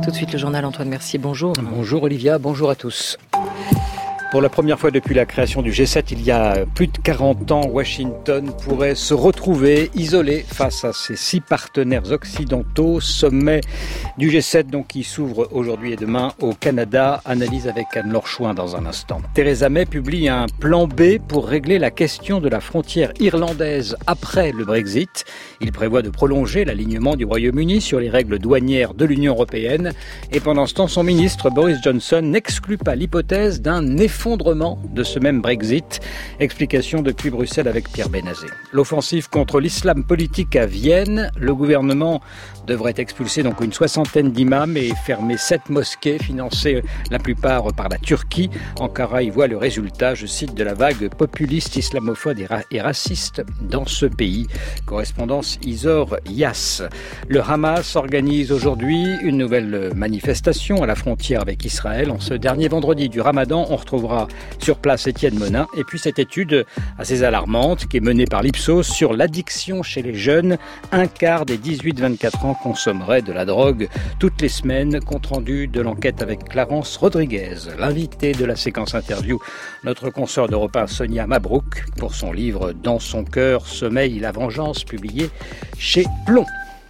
Tout de suite le journal Antoine Mercier, bonjour. Bonjour Olivia, bonjour à tous. Pour la première fois depuis la création du G7, il y a plus de 40 ans, Washington pourrait se retrouver isolé face à ses 6 partenaires occidentaux. Sommet du G7 donc, qui s'ouvre aujourd'hui et demain au Canada. Analyse avec Anne-Laure Chouin dans un instant. Theresa May publie un plan B pour régler la question de la frontière irlandaise après le Brexit. Il prévoit de prolonger l'alignement du Royaume-Uni sur les règles douanières de l'Union européenne. Et pendant ce temps, son ministre Boris Johnson n'exclut pas l'hypothèse d'un effondrement de ce même Brexit. Explication depuis Bruxelles avec Pierre Benazé. L'offensive contre l'islam politique à Vienne. Le gouvernement devrait expulser donc une 60aine d'imams et fermer 7 mosquées financées la plupart par la Turquie. Ankara y voit le résultat, je cite, de la vague populiste islamophobe et raciste dans ce pays. Correspondance Isor Yass. Le Hamas organise aujourd'hui une nouvelle manifestation à la frontière avec Israël. En ce dernier vendredi du Ramadan, on retrouvera sur place Étienne Monin. Et puis cette étude assez alarmante qui est menée par l'Ipsos sur l'addiction chez les jeunes. Un quart des 18-24 ans consommeraient de la drogue toutes les semaines. Compte rendu de l'enquête avec Clarence Rodriguez. L'invité de la séquence interview, notre consoeur d'Europe 1 Sonia Mabrouk, pour son livre Dans son cœur, sommeille la vengeance, publié chez Plomb.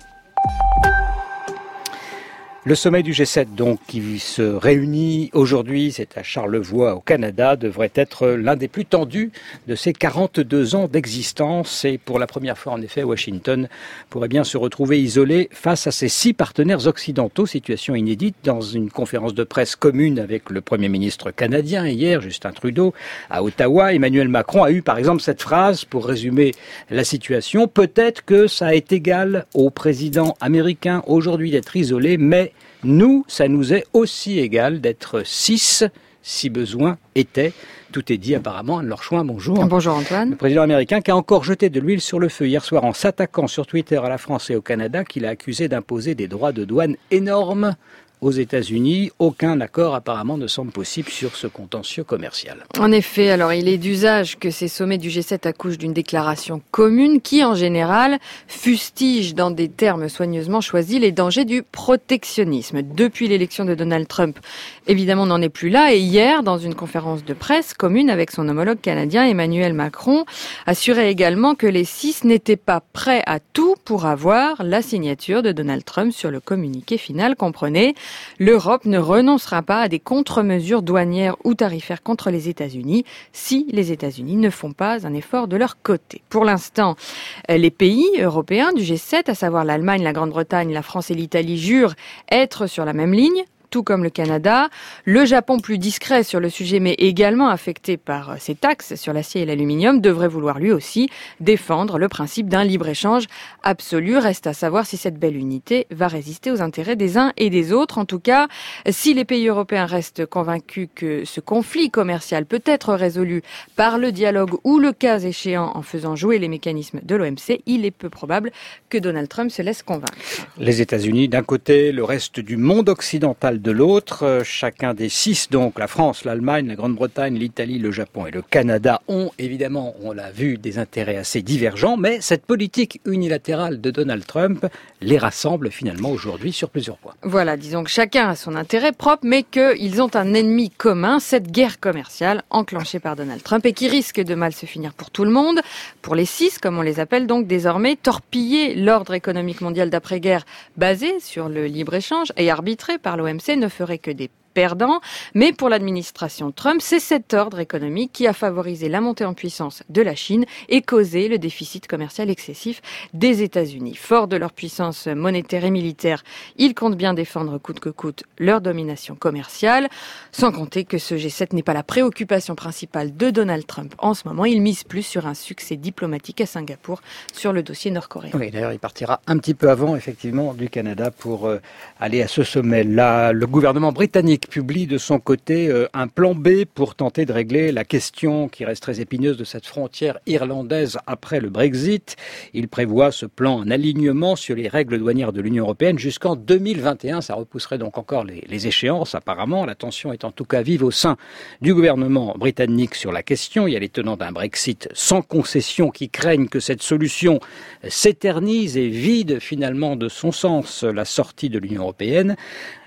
Le sommet du G7, donc, qui se réunit aujourd'hui, c'est à Charlevoix, au Canada, devrait être l'un des plus tendus de ces 42 ans d'existence. Et pour la première fois, en effet, Washington pourrait bien se retrouver isolé face à ses 6 partenaires occidentaux. Situation inédite dans une conférence de presse commune avec le Premier ministre canadien hier, Justin Trudeau, à Ottawa. Emmanuel Macron a eu, par exemple, cette phrase pour résumer la situation. Peut-être que ça est égal au président américain aujourd'hui d'être isolé, mais nous, ça nous est aussi égal d'être 6, si besoin était. Tout est dit apparemment. Anne-Laure Chouin, bonjour. Bonjour Antoine. Le président américain qui a encore jeté de l'huile sur le feu hier soir en s'attaquant sur Twitter à la France et au Canada, qu'il a accusé d'imposer des droits de douane énormes aux États-Unis. Aucun accord apparemment ne semble possible sur ce contentieux commercial. En effet, alors il est d'usage que ces sommets du G7 accouchent d'une déclaration commune qui, en général, fustige dans des termes soigneusement choisis les dangers du protectionnisme. Depuis l'élection de Donald Trump, évidemment, on n'en est plus là. Et hier, dans une conférence de presse commune avec son homologue canadien, Emmanuel Macron, assurait également que les 6 n'étaient pas prêts à tout pour avoir la signature de Donald Trump sur le communiqué final. Comprenez, l'Europe ne renoncera pas à des contre-mesures douanières ou tarifaires contre les États-Unis si les États-Unis ne font pas un effort de leur côté. Pour l'instant, les pays européens du G7, à savoir l'Allemagne, la Grande-Bretagne, la France et l'Italie, jurent être sur la même ligne, tout comme le Canada. Le Japon, plus discret sur le sujet, mais également affecté par ces taxes sur l'acier et l'aluminium, devrait vouloir lui aussi défendre le principe d'un libre-échange absolu. Reste à savoir si cette belle unité va résister aux intérêts des uns et des autres. En tout cas, si les pays européens restent convaincus que ce conflit commercial peut être résolu par le dialogue ou le cas échéant en faisant jouer les mécanismes de l'OMC, il est peu probable que Donald Trump se laisse convaincre. Les États-Unis d'un côté, le reste du monde occidental de l'autre. Chacun des 6, donc la France, l'Allemagne, la Grande-Bretagne, l'Italie, le Japon et le Canada ont évidemment, on l'a vu, des intérêts assez divergents, mais cette politique unilatérale de Donald Trump les rassemble finalement aujourd'hui sur plusieurs points. Voilà, disons que chacun a son intérêt propre, mais qu'ils ont un ennemi commun, cette guerre commerciale enclenchée par Donald Trump et qui risque de mal se finir pour tout le monde. Pour les 6, comme on les appelle donc désormais, torpiller l'ordre économique mondial d'après-guerre basé sur le libre-échange et arbitré par l'OMC ne ferait que des perdants. Mais pour l'administration Trump, c'est cet ordre économique qui a favorisé la montée en puissance de la Chine et causé le déficit commercial excessif des États-Unis. Forts de leur puissance monétaire et militaire, ils comptent bien défendre coûte que coûte leur domination commerciale, sans compter que ce G7 n'est pas la préoccupation principale de Donald Trump en ce moment. Il mise plus sur un succès diplomatique à Singapour sur le dossier nord-coréen. Oui, d'ailleurs, il partira un petit peu avant, effectivement, du Canada pour aller à ce sommet. Là, le gouvernement britannique publie de son côté un plan B pour tenter de régler la question qui reste très épineuse de cette frontière irlandaise après le Brexit. Il prévoit ce plan un alignement sur les règles douanières de l'Union européenne jusqu'en 2021. Ça repousserait donc encore les échéances apparemment. La tension est en tout cas vive au sein du gouvernement britannique sur la question. Il y a les tenants d'un Brexit sans concession qui craignent que cette solution s'éternise et vide finalement de son sens la sortie de l'Union européenne.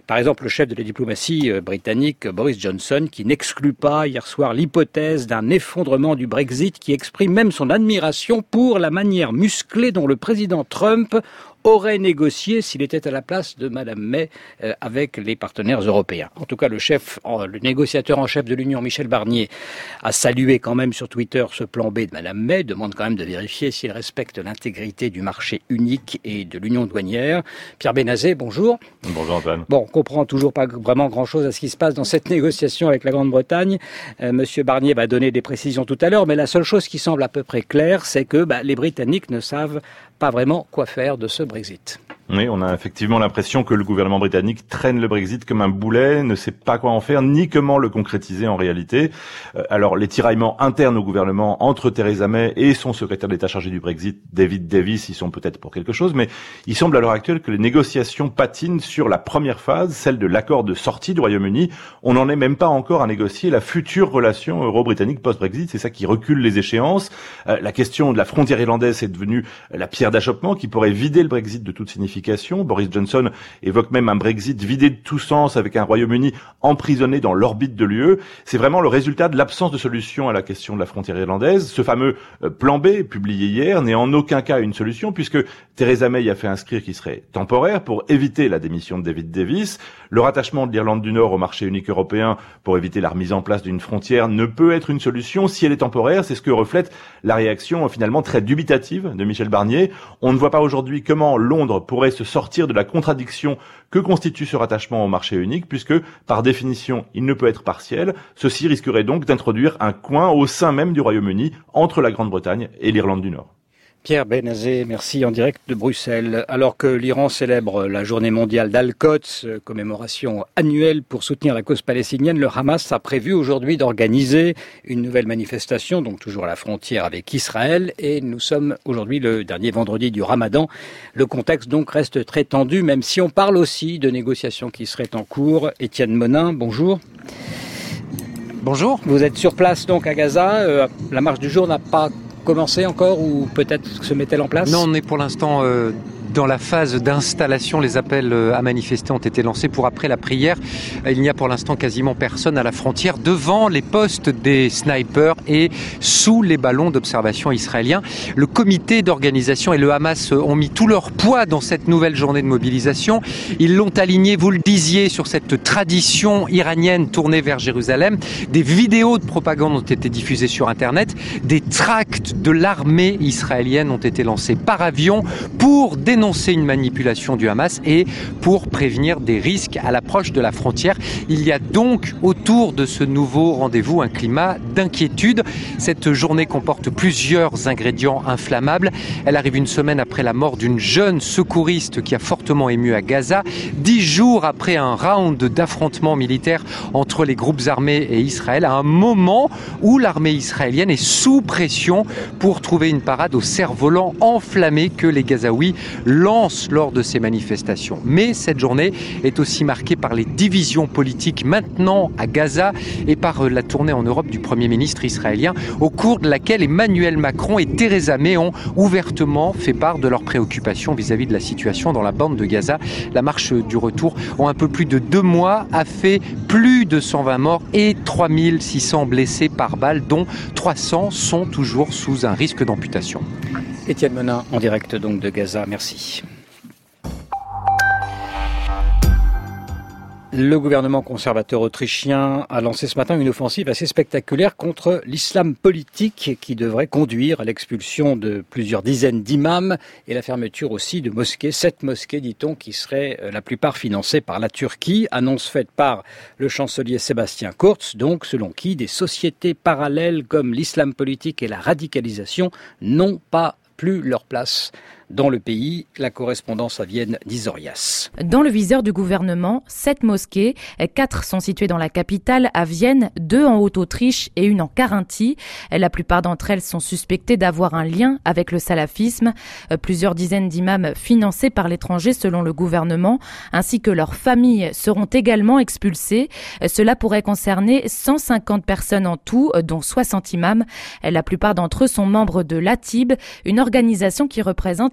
Par exemple, le chef de la diplomatie britannique, Boris Johnson, qui n'exclut pas hier soir l'hypothèse d'un effondrement du Brexit, qui exprime même son admiration pour la manière musclée dont le président Trump aurait négocié s'il était à la place de Madame May avec les partenaires européens. En tout cas, le négociateur en chef de l'Union, Michel Barnier, a salué quand même sur Twitter ce plan B de Madame May, demande quand même de vérifier s'il respecte l'intégrité du marché unique et de l'union douanière. Pierre Benazet, bonjour. Bonjour Antoine. Bon, on comprend toujours pas vraiment grand-chose à ce qui se passe dans cette négociation avec la Grande-Bretagne. Monsieur Barnier va donner des précisions tout à l'heure, mais la seule chose qui semble à peu près claire, c'est que les Britanniques ne savent pas vraiment quoi faire de ce Brexit. Oui, on a effectivement l'impression que le gouvernement britannique traîne le Brexit comme un boulet, ne sait pas quoi en faire, ni comment le concrétiser en réalité. Alors, les tiraillements internes au gouvernement entre Theresa May et son secrétaire d'État chargé du Brexit, David Davis, ils sont peut-être pour quelque chose, mais il semble à l'heure actuelle que les négociations patinent sur la première phase, celle de l'accord de sortie du Royaume-Uni. On n'en est même pas encore à négocier la future relation euro-britannique post-Brexit, c'est ça qui recule les échéances. La question de la frontière irlandaise est devenue la pierre d'achoppement qui pourrait vider le Brexit de toute signification. Boris Johnson évoque même un Brexit vidé de tout sens avec un Royaume-Uni emprisonné dans l'orbite de l'UE. C'est vraiment le résultat de l'absence de solution à la question de la frontière irlandaise. Ce fameux plan B, publié hier, n'est en aucun cas une solution puisque Theresa May a fait inscrire qu'il serait temporaire pour éviter la démission de David Davis. Le rattachement de l'Irlande du Nord au marché unique européen pour éviter la remise en place d'une frontière ne peut être une solution si elle est temporaire. C'est ce que reflète la réaction finalement très dubitative de Michel Barnier. On ne voit pas aujourd'hui comment Londres pourrait se sortir de la contradiction que constitue ce rattachement au marché unique, puisque, par définition, il ne peut être partiel. Ceci risquerait donc d'introduire un coin au sein même du Royaume-Uni entre la Grande-Bretagne et l'Irlande du Nord. Pierre Benazet, merci, en direct de Bruxelles. Alors que l'Iran célèbre la journée mondiale d'Al-Quds, commémoration annuelle pour soutenir la cause palestinienne, le Hamas a prévu aujourd'hui d'organiser une nouvelle manifestation, donc toujours à la frontière avec Israël, et nous sommes aujourd'hui le dernier vendredi du Ramadan. Le contexte donc reste très tendu, même si on parle aussi de négociations qui seraient en cours. Étienne Monin, bonjour. Bonjour. Vous êtes sur place donc à Gaza. La marche du jour n'a pas commencé encore ou peut-être se met-elle en place ? Non, on est pour l'instant dans la phase d'installation. Les appels à manifester ont été lancés pour après la prière. Il n'y a pour l'instant quasiment personne à la frontière, devant les postes des snipers et sous les ballons d'observation israéliens. Le comité d'organisation et le Hamas ont mis tout leur poids dans cette nouvelle journée de mobilisation. Ils l'ont aligné, vous le disiez, sur cette tradition iranienne tournée vers Jérusalem. Des vidéos de propagande ont été diffusées sur Internet. Des tracts de l'armée israélienne ont été lancés par avion pour dénoncer une manipulation du Hamas et pour prévenir des risques à l'approche de la frontière. Il y a donc autour de ce nouveau rendez-vous un climat d'inquiétude. Cette journée comporte plusieurs ingrédients inflammables. Elle arrive une semaine après la mort d'une jeune secouriste qui a fortement ému à Gaza, 10 jours après un round d'affrontements militaires entre les groupes armés et Israël, à un moment où l'armée israélienne est sous pression pour trouver une parade au cerf-volant enflammé que les Gazaouis lancent lors de ces manifestations. Mais cette journée est aussi marquée par les divisions politiques maintenant à Gaza et par la tournée en Europe du Premier ministre israélien, au cours de laquelle Emmanuel Macron et Theresa May ont ouvertement fait part de leurs préoccupations vis-à-vis de la situation dans la bande de Gaza. La marche du retour, en un peu plus de 2 mois, a fait plus de 120 morts et 3600 blessés par balle, dont 300 sont toujours sous un risque d'amputation. Étienne Monin, en direct donc de Gaza, merci. Le gouvernement conservateur autrichien a lancé ce matin une offensive assez spectaculaire contre l'islam politique qui devrait conduire à l'expulsion de plusieurs dizaines d'imams et la fermeture aussi de mosquées. 7 mosquées, dit-on, qui seraient la plupart financées par la Turquie. Annonce faite par le chancelier Sébastien Kurz, donc selon qui des sociétés parallèles comme l'islam politique et la radicalisation n'ont pas plus leur place dans le pays. La correspondance à Vienne d'Isorias. Dans le viseur du gouvernement, 7 mosquées, 4 sont situées dans la capitale, à Vienne, 2 en Haute-Autriche et 1 en Carinthie. La plupart d'entre elles sont suspectées d'avoir un lien avec le salafisme. Plusieurs dizaines d'imams financés par l'étranger selon le gouvernement, ainsi que leurs familles, seront également expulsés. Cela pourrait concerner 150 personnes en tout, dont 60 imams. La plupart d'entre eux sont membres de l'Atib, une organisation qui représente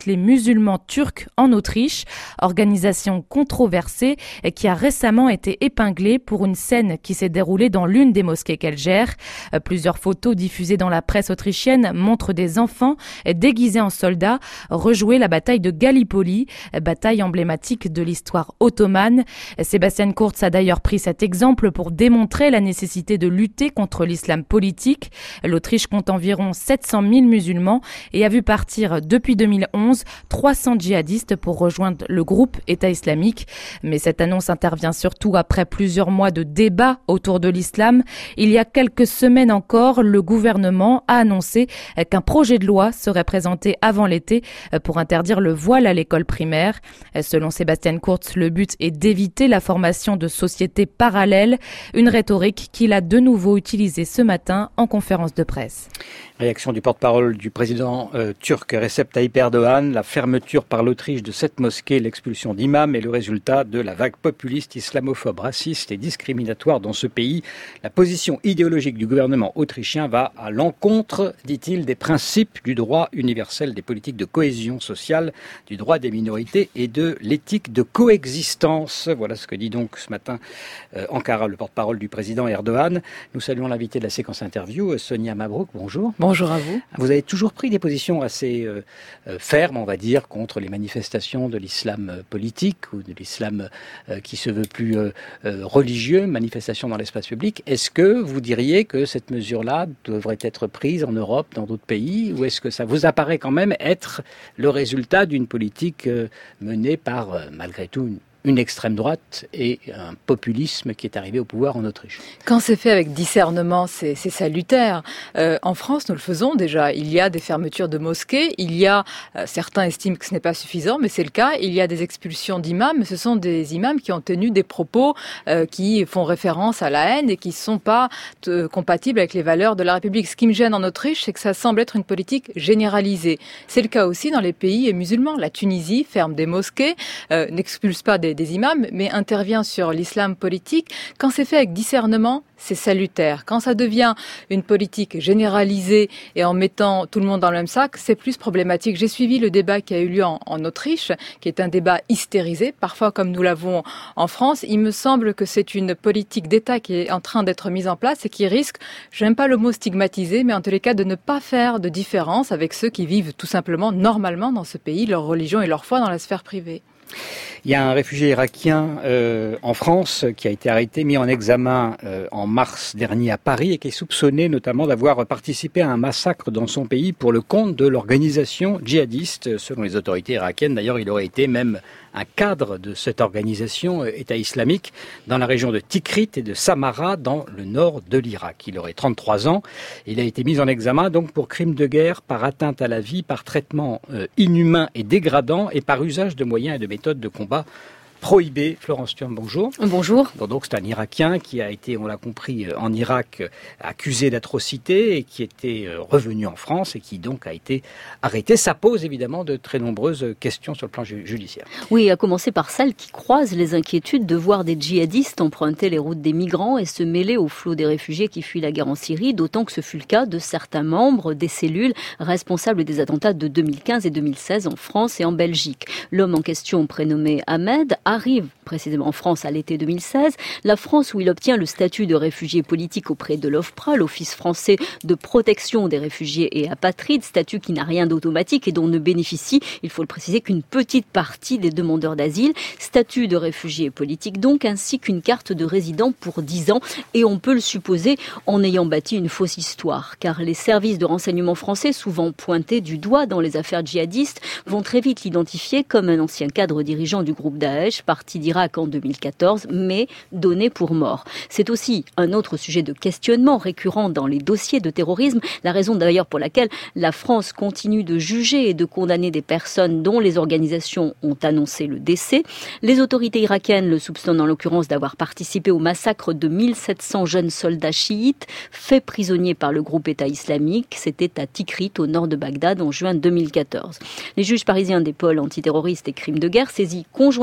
contre les musulmans turcs en Autriche, organisation controversée qui a récemment été épinglée pour une scène qui s'est déroulée dans l'une des mosquées qu'elle gère. Plusieurs photos diffusées dans la presse autrichienne montrent des enfants déguisés en soldats rejouer la bataille de Gallipoli, bataille emblématique de l'histoire ottomane. Sebastian Kurz a d'ailleurs pris cet exemple pour démontrer la nécessité de lutter contre l'islam politique. L'Autriche compte environ 700 000 musulmans et a vu partir depuis 2011 300 djihadistes pour rejoindre le groupe État islamique. Mais cette annonce intervient surtout après plusieurs mois de débats autour de l'islam. Il y a quelques semaines encore, le gouvernement a annoncé qu'un projet de loi serait présenté avant l'été pour interdire le voile à l'école primaire. Selon Sebastian Kurz, le but est d'éviter la formation de sociétés parallèles, une rhétorique qu'il a de nouveau utilisée ce matin en conférence de presse. Réaction du porte-parole du président turc Recep Tayyip Erdogan. La fermeture par l'Autriche de 7 mosquées, l'expulsion d'imams est le résultat de la vague populiste, islamophobe, raciste et discriminatoire dans ce pays. La position idéologique du gouvernement autrichien va à l'encontre, dit-il, des principes du droit universel, des politiques de cohésion sociale, du droit des minorités et de l'éthique de coexistence. Voilà ce que dit donc ce matin Ankara, le porte-parole du président Erdogan. Nous saluons l'invité de la séquence interview, Sonia Mabrouk. Bonjour. Bonjour à vous. Vous avez toujours pris des positions assez fermes, on va dire, contre les manifestations de l'islam politique ou de l'islam qui se veut plus religieux, manifestations dans l'espace public. Est-ce que vous diriez que cette mesure-là devrait être prise en Europe, dans d'autres pays, ou est-ce que ça vous apparaît quand même être le résultat d'une politique menée par, malgré tout, une extrême droite et un populisme qui est arrivé au pouvoir en Autriche? Quand c'est fait avec discernement, c'est salutaire. En France, nous le faisons déjà. Il y a des fermetures de mosquées. Il y a, certains estiment que ce n'est pas suffisant, mais c'est le cas. Il y a des expulsions d'imams. Mais ce sont des imams qui ont tenu des propos qui font référence à la haine et qui ne sont pas compatibles avec les valeurs de la République. Ce qui me gêne en Autriche, c'est que ça semble être une politique généralisée. C'est le cas aussi dans les pays musulmans. La Tunisie ferme des mosquées, n'expulse pas des imams, mais intervient sur l'islam politique. Quand c'est fait avec discernement, c'est salutaire. Quand ça devient une politique généralisée et en mettant tout le monde dans le même sac, c'est plus problématique. J'ai suivi le débat qui a eu lieu en Autriche, qui est un débat hystérisé, parfois comme nous l'avons en France. Il me semble que c'est une politique d'État qui est en train d'être mise en place et qui risque, j'aime pas le mot stigmatiser, mais en tous les cas de ne pas faire de différence avec ceux qui vivent tout simplement normalement dans ce pays, leur religion et leur foi dans la sphère privée. Il y a un réfugié irakien en France qui a été arrêté, mis en examen en mars dernier à Paris et qui est soupçonné notamment d'avoir participé à un massacre dans son pays pour le compte de l'organisation djihadiste. Selon les autorités irakiennes, d'ailleurs, il aurait été même un cadre de cette organisation État islamique dans la région de Tikrit et de Samara dans le nord de l'Irak. Il aurait 33 ans. Il a été mis en examen donc pour crime de guerre, par atteinte à la vie, par traitement inhumain et dégradant et par usage de moyens et de méthodes de combat prohibé. Florence Thiam, bonjour. Bonjour. Donc c'est un Irakien qui a été, on l'a compris, en Irak accusé d'atrocité et qui était revenu en France et qui donc a été arrêté. Ça pose évidemment de très nombreuses questions sur le plan judiciaire. Oui, à commencer par celles qui croisent les inquiétudes de voir des djihadistes emprunter les routes des migrants et se mêler au flot des réfugiés qui fuient la guerre en Syrie, d'autant que ce fut le cas de certains membres des cellules responsables des attentats de 2015 et 2016 en France et en Belgique. L'homme en question, prénommé Ahmed, arrive précisément en France à l'été 2016. La France où il obtient le statut de réfugié politique auprès de l'OFPRA, l'Office français de protection des réfugiés et apatrides, statut qui n'a rien d'automatique et dont ne bénéficie, il faut le préciser, qu'une petite partie des demandeurs d'asile. Statut de réfugié politique donc, ainsi qu'une carte de résident pour 10 ans. Et on peut le supposer en ayant bâti une fausse histoire. Car les services de renseignement français, souvent pointés du doigt dans les affaires djihadistes, vont très vite l'identifier comme un ancien cadre dirigeant du groupe Daesh, parti d'Irak en 2014, mais donné pour mort. C'est aussi un autre sujet de questionnement récurrent dans les dossiers de terrorisme, la raison d'ailleurs pour laquelle la France continue de juger et de condamner des personnes dont les organisations ont annoncé le décès. Les autorités irakiennes le soupçonnent en l'occurrence d'avoir participé au massacre de 1700 jeunes soldats chiites faits prisonniers par le groupe État islamique. C'était à Tikrit, au nord de Bagdad, en juin 2014. Les juges parisiens des pôles antiterroristes et crimes de guerre saisis conjointement pour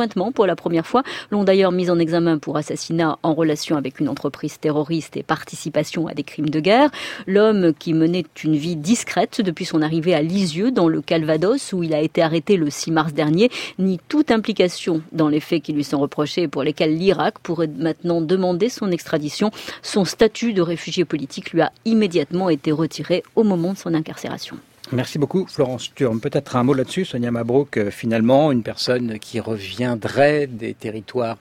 pour la première fois, l'ont d'ailleurs mis en examen pour assassinat en relation avec une entreprise terroriste et participation à des crimes de guerre. L'homme, qui menait une vie discrète depuis son arrivée à Lisieux, dans le Calvados, où il a été arrêté le 6 mars dernier, nie toute implication dans les faits qui lui sont reprochés et pour lesquels l'Irak pourrait maintenant demander son extradition. Son statut de réfugié politique lui a immédiatement été retiré au moment de son incarcération. Merci beaucoup Florence Sturm. Peut-être un mot là-dessus, Sonia Mabrouk, finalement, une personne qui reviendrait des territoires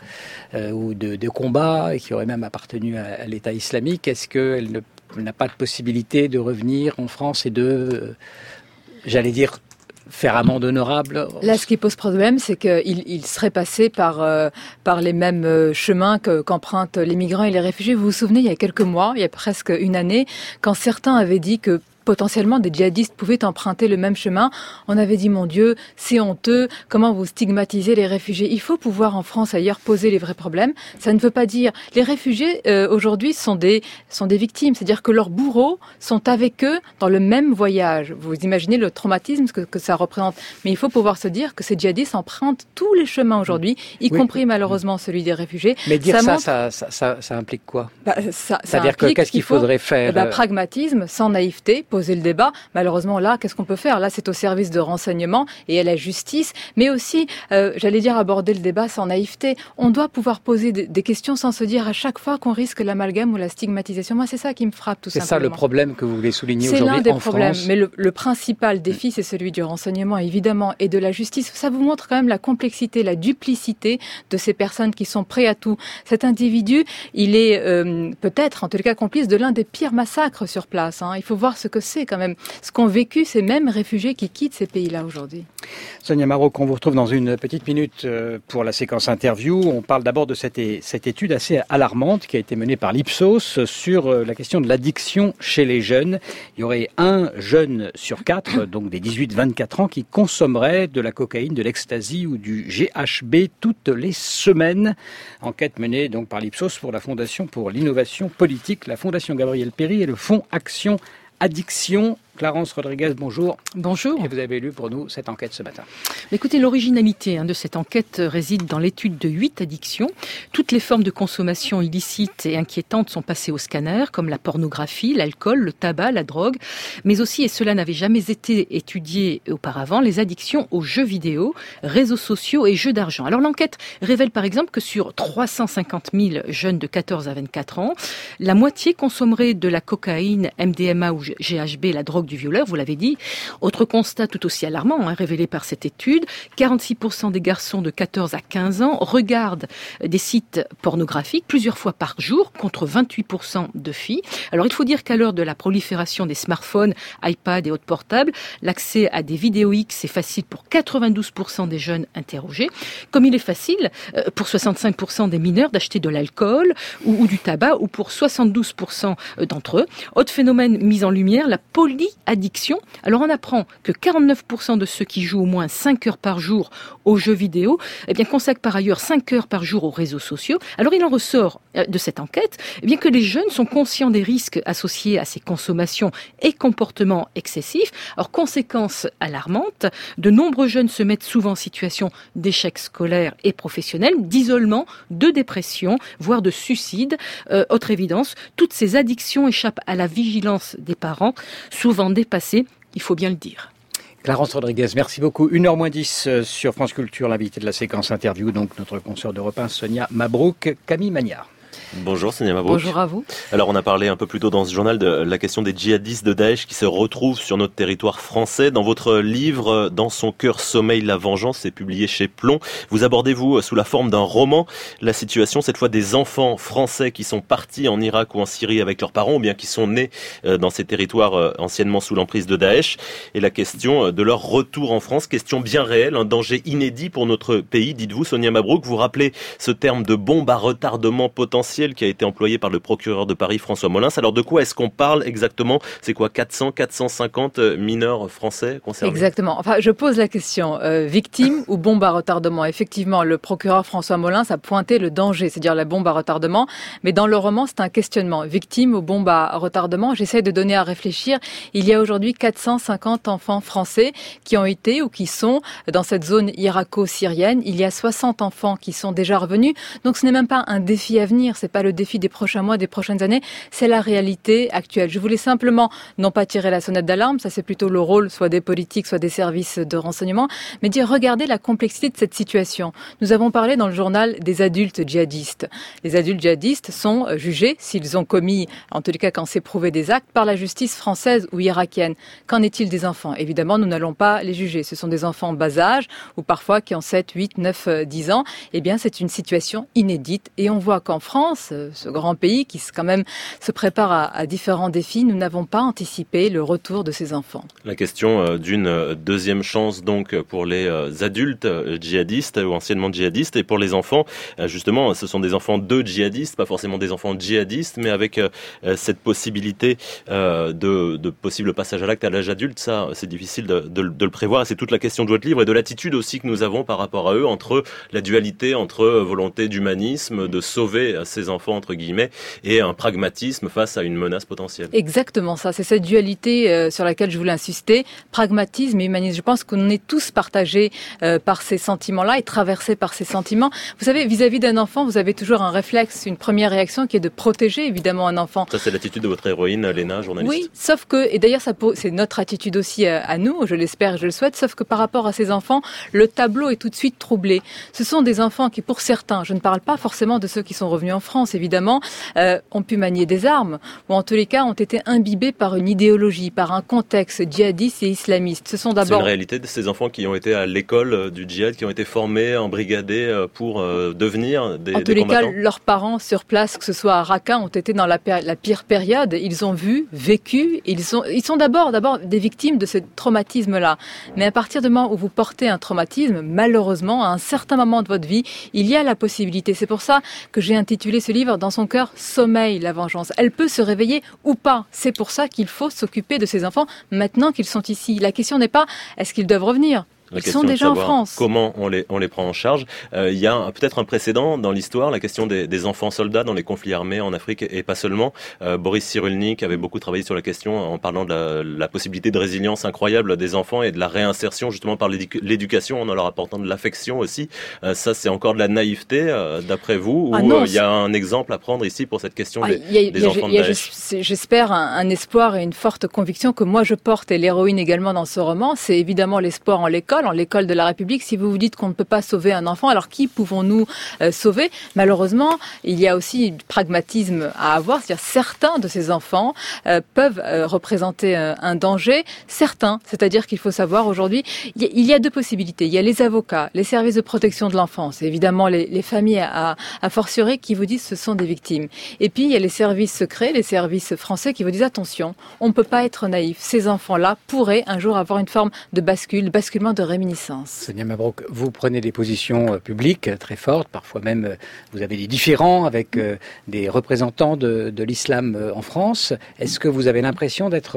ou de combat et qui aurait même appartenu à l'État islamique, est-ce qu'elle n'a pas de possibilité de revenir en France et de, j'allais dire, faire amende honorable? Là, ce qui pose problème, c'est qu'il serait passé par les mêmes chemins qu'empruntent les migrants et les réfugiés. Vous vous souvenez, il y a quelques mois, il y a presque une année, quand certains avaient dit que potentiellement des djihadistes pouvaient emprunter le même chemin, on avait dit, mon Dieu, c'est honteux, comment vous stigmatisez les réfugiés? Il faut pouvoir en France ailleurs poser les vrais problèmes. Ça ne veut pas dire... Les réfugiés, aujourd'hui, sont des victimes, c'est-à-dire que leurs bourreaux sont avec eux dans le même voyage. Vous imaginez le traumatisme que ça représente. Mais il faut pouvoir se dire que ces djihadistes empruntent tous les chemins aujourd'hui, y compris malheureusement celui des réfugiés. Mais dire ça implique quoi? C'est-à-dire que qu'est-ce qu'il faudrait faire? Pragmatisme, sans naïveté, poser le débat. Malheureusement, là, qu'est-ce qu'on peut faire? Là, c'est au service de renseignement et à la justice, mais aussi, j'allais dire, aborder le débat sans naïveté. On doit pouvoir poser des questions sans se dire à chaque fois qu'on risque l'amalgame ou la stigmatisation. Moi, c'est ça qui me frappe, tout simplement. C'est ça le problème que vous voulez souligner aujourd'hui en France? C'est l'un des problèmes, mais le principal défi, c'est celui du renseignement, évidemment, et de la justice. Ça vous montre quand même la complexité, la duplicité de ces personnes qui sont prêtes à tout. Cet individu, il est peut-être, en tout cas, complice de l'un des pires massacres sur place. Il faut voir ce que c'est quand même, ce qu'ont vécu ces mêmes réfugiés qui quittent ces pays-là aujourd'hui. Sonia Mabrouk, on vous retrouve dans une petite minute pour la séquence interview. On parle d'abord de cette étude assez alarmante qui a été menée par l'Ipsos sur la question de l'addiction chez les jeunes. Il y aurait un jeune sur 4, donc des 18-24 ans, qui consommerait de la cocaïne, de l'ecstasy ou du GHB toutes les semaines. Enquête menée donc par l'Ipsos pour la Fondation pour l'innovation politique, la Fondation Gabriel Péri et le Fonds Action Addiction. Clarence Rodriguez, bonjour. Bonjour. Et vous avez lu pour nous cette enquête ce matin. Écoutez, l'originalité de cette enquête réside dans l'étude de 8 addictions. Toutes les formes de consommation illicites et inquiétantes sont passées au scanner, comme la pornographie, l'alcool, le tabac, la drogue, mais aussi, et cela n'avait jamais été étudié auparavant, les addictions aux jeux vidéo, réseaux sociaux et jeux d'argent. Alors l'enquête révèle par exemple que sur 350 000 jeunes de 14 à 24 ans, la moitié consommerait de la cocaïne, MDMA ou GHB, la drogue du violeur, vous l'avez dit. Autre constat tout aussi alarmant, révélé par cette étude, 46% des garçons de 14 à 15 ans regardent des sites pornographiques plusieurs fois par jour, contre 28% de filles. Alors il faut dire qu'à l'heure de la prolifération des smartphones, iPad et autres portables, l'accès à des vidéos X est facile pour 92% des jeunes interrogés, comme il est facile pour 65% des mineurs d'acheter de l'alcool ou du tabac, ou pour 72% d'entre eux. Autre phénomène mis en lumière, la polyaddiction. Alors on apprend que 49% de ceux qui jouent au moins 5 heures par jour aux jeux vidéo consacrent par ailleurs 5 heures par jour aux réseaux sociaux. Alors il en ressort de cette enquête que les jeunes sont conscients des risques associés à ces consommations et comportements excessifs. Alors conséquence alarmante, de nombreux jeunes se mettent souvent en situation d'échec scolaire et professionnel, d'isolement, de dépression, voire de suicide. Autre évidence, toutes ces addictions échappent à la vigilance des parents, souvent dépassés, il faut bien le dire. Clarence Rodriguez, merci beaucoup. 1h-10 sur France Culture, l'invité de la séquence interview, donc notre consoeur d'Europe 1, Sonia Mabrouk. Camille Magnard. Bonjour Sonia Mabrouk. Bonjour à vous. Alors on a parlé un peu plus tôt dans ce journal de la question des djihadistes de Daesh qui se retrouvent sur notre territoire français. Dans votre livre, Dans son cœur sommeille la vengeance, c'est publié chez Plomb. Vous abordez, vous, sous la forme d'un roman, la situation cette fois des enfants français qui sont partis en Irak ou en Syrie avec leurs parents, ou bien qui sont nés dans ces territoires anciennement sous l'emprise de Daesh, et la question de leur retour en France, question bien réelle, un danger inédit pour notre pays. Dites-vous, Sonia Mabrouk, vous rappelez ce terme de bombe à retardement potentiel référentiel qui a été employé par le procureur de Paris, François Molins. Alors de quoi est-ce qu'on parle exactement? C'est quoi, 450 mineurs français concernés? Exactement. Enfin, je pose la question, victime ou bombe à retardement? Effectivement, le procureur François Molins a pointé le danger, c'est-à-dire la bombe à retardement, mais dans le roman, c'est un questionnement. Victime ou bombe à retardement? J'essaie de donner à réfléchir. Il y a aujourd'hui 450 enfants français qui ont été ou qui sont dans cette zone irako-syrienne. Il y a 60 enfants qui sont déjà revenus. Donc ce n'est même pas un défi à venir, c'est pas le défi des prochains mois, des prochaines années, c'est la réalité actuelle. Je voulais simplement non pas tirer la sonnette d'alarme, ça c'est plutôt le rôle soit des politiques, soit des services de renseignement, mais dire regardez la complexité de cette situation. Nous avons parlé dans le journal des adultes djihadistes. Les adultes djihadistes sont jugés s'ils ont commis, en tous les cas quand c'est prouvé, des actes par la justice française ou irakienne. Qu'en est-il des enfants? Évidemment, nous n'allons pas les juger. Ce sont des enfants bas âge ou parfois qui ont 7, 8, 9, 10 ans. Eh bien, c'est une situation inédite et on voit qu'en France, ce grand pays qui quand même se prépare à différents défis, nous n'avons pas anticipé le retour de ces enfants. La question d'une deuxième chance donc pour les adultes djihadistes ou anciennement djihadistes, et pour les enfants, justement, ce sont des enfants de djihadistes, pas forcément des enfants djihadistes, mais avec cette possibilité de possible passage à l'acte à l'âge adulte. Ça, c'est difficile de le prévoir. C'est toute la question de votre livre et de l'attitude aussi que nous avons par rapport à eux, entre la dualité entre volonté d'humanisme, de sauver ces enfants entre guillemets, et un pragmatisme face à une menace potentielle. Exactement ça, c'est cette dualité sur laquelle je voulais insister, pragmatisme et humanisme. Je pense qu'on est tous partagés par ces sentiments-là et traversés par ces sentiments. Vous savez, vis-à-vis d'un enfant, vous avez toujours un réflexe, une première réaction qui est de protéger évidemment un enfant. Ça, c'est l'attitude de votre héroïne, Léna, journaliste. Oui, sauf que, et d'ailleurs c'est notre attitude aussi à nous, je l'espère et je le souhaite, sauf que par rapport à ces enfants, le tableau est tout de suite troublé. Ce sont des enfants qui, pour certains, je ne parle pas forcément de ceux qui sont revenus en France, évidemment, ont pu manier des armes, ou en tous les cas ont été imbibés par une idéologie, par un contexte djihadiste et islamiste. Ce sont d'abord... C'est une réalité de ces enfants qui ont été à l'école du djihad, qui ont été formés, embrigadés pour devenir des combattants. En tous les cas, leurs parents sur place, que ce soit à Raqqa, ont été dans la pire période. Ils ont vu, vécu, ils sont d'abord des victimes de ce traumatisme-là. Mais à partir du moment où vous portez un traumatisme, malheureusement, à un certain moment de votre vie, il y a la possibilité. C'est pour ça que j'ai intitulé ce livre « Dans son cœur sommeille la vengeance ». Elle peut se réveiller ou pas. C'est pour ça qu'il faut s'occuper de ces enfants maintenant qu'ils sont ici. La question n'est pas est-ce qu'ils doivent revenir. Ils sont déjà en France. Comment on les prend en charge. Il y a peut-être un précédent dans l'histoire, la question des enfants soldats dans les conflits armés en Afrique et pas seulement. Boris Cyrulnik avait beaucoup travaillé sur la question en parlant de la possibilité de résilience incroyable des enfants et de la réinsertion justement par l'éducation en leur apportant de l'affection aussi. Ça, c'est encore de la naïveté d'après vous, ou il y a un exemple à prendre ici pour cette question des enfants de Daesh? J'espère un espoir et une forte conviction que moi je porte, et l'héroïne également dans ce roman, c'est évidemment l'espoir en l'école de la République. Si vous vous dites qu'on ne peut pas sauver un enfant, alors qui pouvons-nous sauver? Malheureusement, il y a aussi du pragmatisme à avoir, c'est-à-dire certains de ces enfants peuvent représenter un danger, certains, c'est-à-dire qu'il faut savoir aujourd'hui, il y a deux possibilités. Il y a les avocats, les services de protection de l'enfance, évidemment les familles à fortiori qui vous disent ce sont des victimes. Et puis il y a les services secrets, les services français qui vous disent attention, on ne peut pas être naïf. Ces enfants-là pourraient un jour avoir une forme de basculement de réminiscence. Sonia Mabrouk, vous prenez des positions publiques très fortes, parfois même vous avez des différends avec des représentants de l'islam en France. Est-ce que vous avez l'impression d'être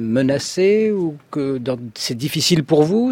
menacé ou que c'est difficile pour vous,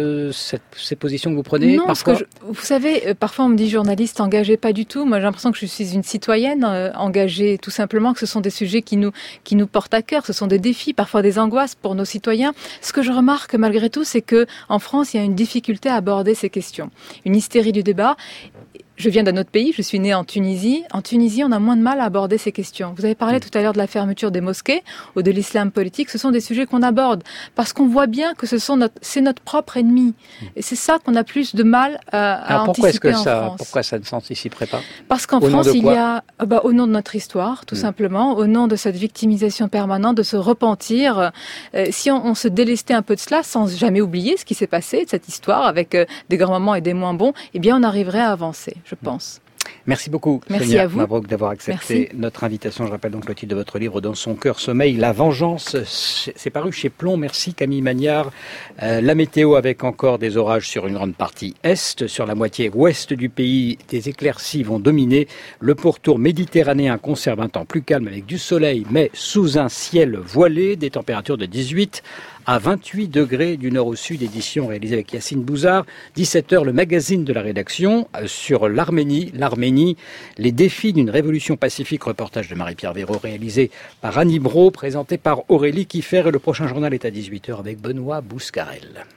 ces positions que vous prenez? Non, parfois? vous savez, parfois on me dit journaliste engagé, pas du tout. Moi j'ai l'impression que je suis une citoyenne engagée, tout simplement, que ce sont des sujets qui nous portent à cœur, ce sont des défis, parfois des angoisses pour nos citoyens. Ce que je remarque malgré tout, c'est que en France, il y a une difficulté à aborder ces questions, une hystérie du débat. Je viens d'un autre pays, je suis née en Tunisie. En Tunisie, on a moins de mal à aborder ces questions. Vous avez parlé tout à l'heure de la fermeture des mosquées ou de l'islam politique. Ce sont des sujets qu'on aborde parce qu'on voit bien que c'est notre propre ennemi. Et c'est ça qu'on a plus de mal à anticiper en France. Pourquoi ça ne s'anticiperait pas? Parce qu'en France, il y a, au nom de notre histoire, tout simplement, au nom de cette victimisation permanente, de ce repentir. Si on se délestait un peu de cela, sans jamais oublier ce qui s'est passé, de cette histoire, avec des grands moments et des moins bons, eh bien, on arriverait à avancer, je pense. Merci beaucoup, Merci Sonia à vous. Mabrouk, d'avoir accepté notre invitation. Je rappelle donc le titre de votre livre, Dans son cœur sommeil, La vengeance. C'est paru chez Plomb. Merci Camille Magnard. La météo avec encore des orages sur une grande partie est. Sur la moitié ouest du pays, des éclaircies vont dominer. Le pourtour méditerranéen conserve un temps plus calme avec du soleil, mais sous un ciel voilé. Des températures de 18 à 28 degrés du nord au sud. Édition réalisée avec Yacine Bouzard. 17h, le magazine de la rédaction sur l'Arménie, les défis d'une révolution pacifique. Reportage de Marie-Pierre Véraud réalisé par Annie Brault, présenté par Aurélie Kiffer. Et le prochain journal est à 18h avec Benoît Bouscarel.